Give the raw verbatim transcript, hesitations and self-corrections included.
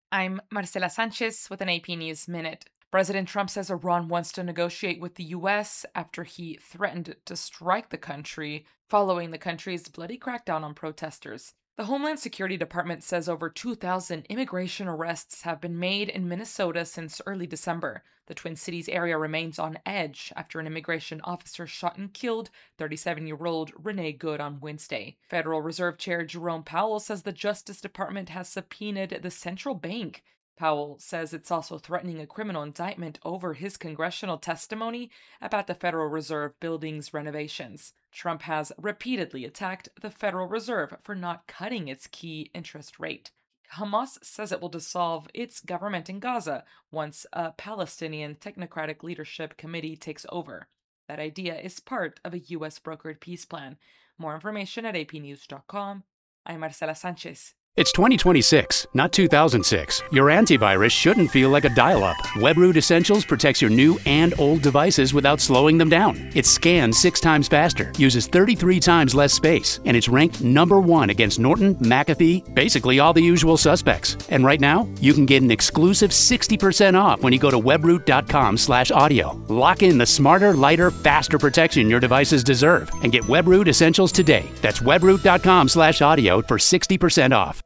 I'm Marcela Sanchez with an A P News Minute. President Trump says Iran wants to negotiate with the U S after he threatened to strike the country following the country's bloody crackdown on protesters. The Homeland Security Department says over two thousand immigration arrests have been made in Minnesota since early December. The Twin Cities area remains on edge after an immigration officer shot and killed thirty-seven-year-old Renee Good on Wednesday. Federal Reserve Chair Jerome Powell says the Justice Department has subpoenaed the central bank. Powell says it's also threatening a criminal indictment over his congressional testimony about the Federal Reserve building's renovations. Trump has repeatedly attacked the Federal Reserve for not cutting its key interest rate. Hamas says it will dissolve its government in Gaza once a Palestinian Technocratic Leadership Committee takes over. That idea is part of a U S brokered peace plan. More information at a p news dot com. I'm Marcela Sanchez. It's twenty twenty-six, not two thousand six. Your antivirus shouldn't feel like a dial-up. WebRoot Essentials protects your new and old devices without slowing them down. It scans six times faster, uses thirty-three times less space, and it's ranked number one against Norton, McAfee, basically all the usual suspects. And right now, you can get an exclusive sixty percent off when you go to webroot dot com slash audio. Lock in the smarter, lighter, faster protection your devices deserve and get WebRoot Essentials today. That's webroot dot com slash audio for sixty percent off.